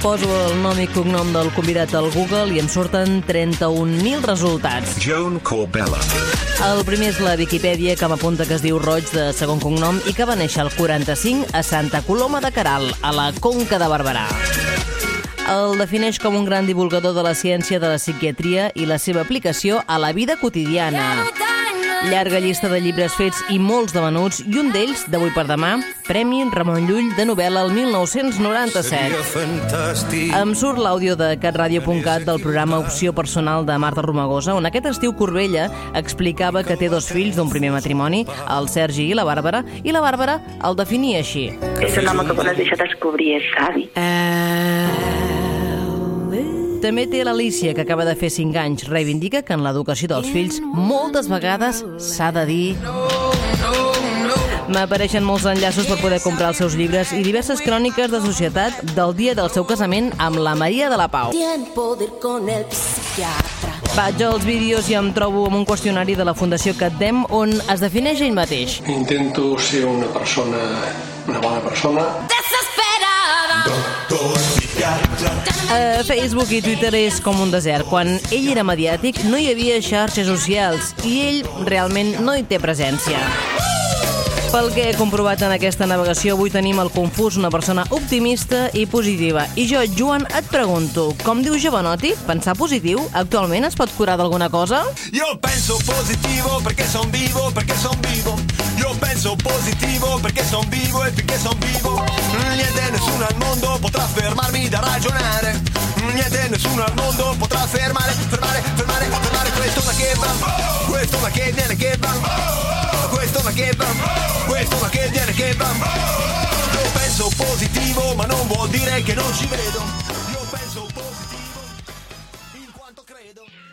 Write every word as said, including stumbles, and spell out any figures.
poso el nom i cognom del convidat al Google i em surten trenta-un mil resultats. Joan Corbella. El primer és la Viquipèdia, que m'apunta que es diu Roig, de segon cognom, i que va néixer al quaranta-cinc a Santa Coloma de Queralt, a la Conca de Barberà. El defineix com un gran divulgador de la ciència de la psiquiatria i la seva aplicació a la vida quotidiana. Llarga llista de llibres fets i molts de venuts, i un d'ells, d'avui per demà, Premi Ramon Llull de novel·la el mil nou-cents noranta-set. Em surt l'àudio de catradio punt cat del programa Opció Personal de Marta Romagosa, on aquest estiu Corbella explicava que té dos fills d'un primer matrimoni, el Sergi i la Bàrbara, i la Bàrbara el definia així. És un home que quan es deixa descobrir és savi. També té l'Alícia, que acaba de fer cinc anys. Reivindica que en l'educació dels fills moltes vegades s'ha de dir... M'apareixen molts enllaços per poder comprar els seus llibres i diverses cròniques de societat del dia del seu casament amb la Maria de la Pau. Vaig als vídeos i em trobo amb un qüestionari de la Fundació CatDem on es defineix ell mateix. Intento ser una persona, una bona persona. A Facebook i Twitter és com un desert. Quan ell era mediàtic no hi havia xarxes socials i ell realment no hi té presència. Pel que he comprovat en aquesta navegació, avui tenim el Confús, una persona optimista i positiva. I jo, Joan, et pregunto, com diu Jovanotti, pensar positiu actualment es pot curar d'alguna cosa? Io penso positivo perché son vivo, perché son vivo. Io penso positivo perché son vivo e finché son vivo niente, nessuno al mondo potrà fermarmi da ragionare. Niente, nessuno al mondo potrà fermare, fermare, fermare, fermare questo ma che va, questo ma che viene che va, questo ma che va, questo ma che viene che va. Io penso positivo ma non vuol dire che non ci vedo. Io penso positivo in quanto credo.